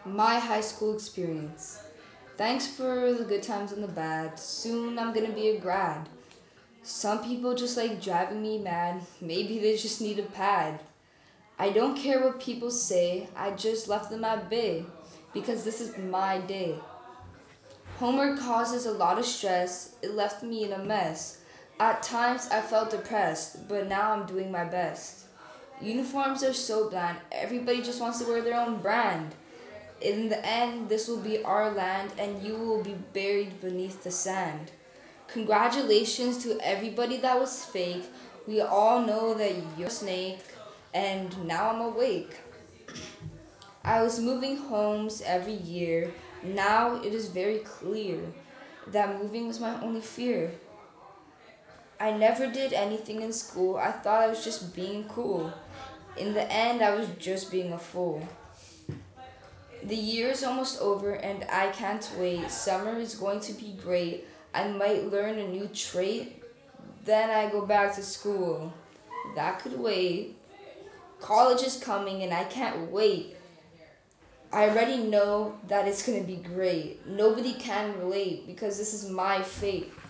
My high school experience. Thanks for the good times and the bad. Soon I'm gonna be a grad. Some people just like driving me mad. Maybe they just need a pad. I don't care what people say, I just left them at bay because this is my day. Homework causes a lot of stress, it left me in a mess. At times I felt depressed, but now I'm doing my best. Uniforms are so bland, everybody just wants to wear their own brand. In the end, this will be our land, and you will be buried beneath the sand. Congratulations to everybody that was fake. We all know that you're a snake, and now I'm awake. I was moving homes every year. Now it is very clear that moving was my only fear. I never did anything in school. I thought I was just being cool. In the end, I was just being a fool. The year is almost over and I can't wait. Summer is going to be great. I might learn a new trait. Then I go back to school. That could wait. College is coming and I can't wait. I already know that it's going to be great. Nobody can relate because this is my fate.